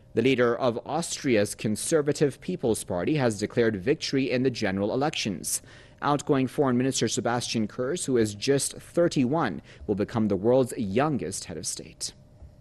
The leader of Austria's Conservative People's Party has declared victory in the general elections. Outgoing Foreign Minister Sebastian Kurz, who is just 31, will become the world's youngest head of state.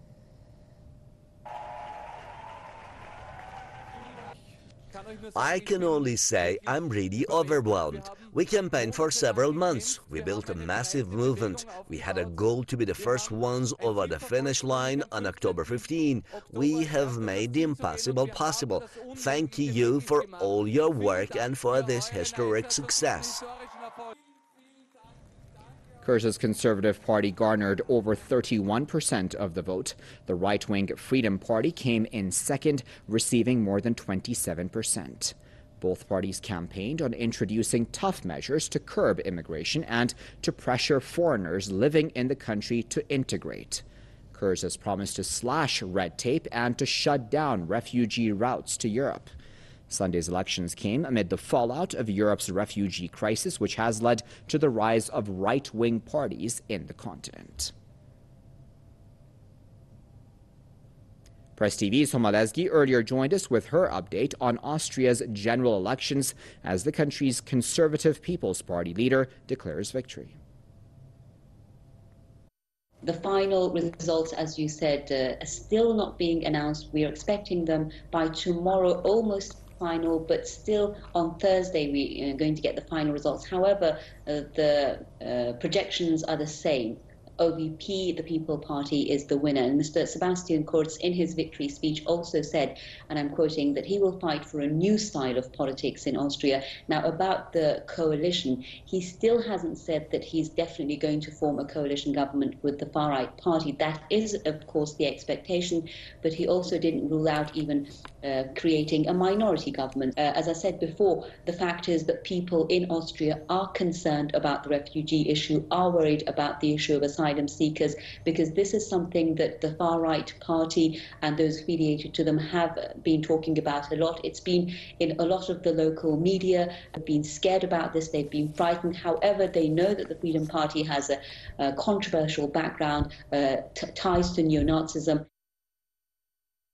I can only say I'm really overwhelmed. We campaigned for several months. We built a massive movement. We had a goal to be the first ones over the finish line on October 15. We have made the impossible possible. Thank you for all your work and for this historic success. Kurz's Conservative Party garnered over 31% of the vote. The right-wing Freedom Party came in second, receiving more than 27%. Both parties campaigned on introducing tough measures to curb immigration and to pressure foreigners living in the country to integrate. Kurz has promised to slash red tape and to shut down refugee routes to Europe. Sunday's elections came amid the fallout of Europe's refugee crisis, which has led to the rise of right-wing parties in the continent. Press TV's Homa Lezgi earlier joined us with her update on Austria's general elections as the country's Conservative People's Party leader declares victory. The final results, as you said, are still not being announced. We are expecting them by tomorrow, almost final, but still on Thursday we are going to get the final results. However, the projections are the same. OVP, the People Party, is the winner. And Mr. Sebastian Kurz, in his victory speech, also said, and I'm quoting, that he will fight for a new style of politics in Austria. Now, about the coalition, he still hasn't said that he's definitely going to form a coalition government with the far-right party. That is, of course, the expectation, but he also didn't rule out even creating a minority government. As I said before, the fact is that people in Austria are concerned about the refugee issue, are worried about the issue of asylum seekers, because this is something that the far-right party and those affiliated to them have been talking about a lot. It's been in a lot of the local media, have been scared about this, they've been frightened. However, they know that the Freedom Party has a controversial background, ties to neo-Nazism.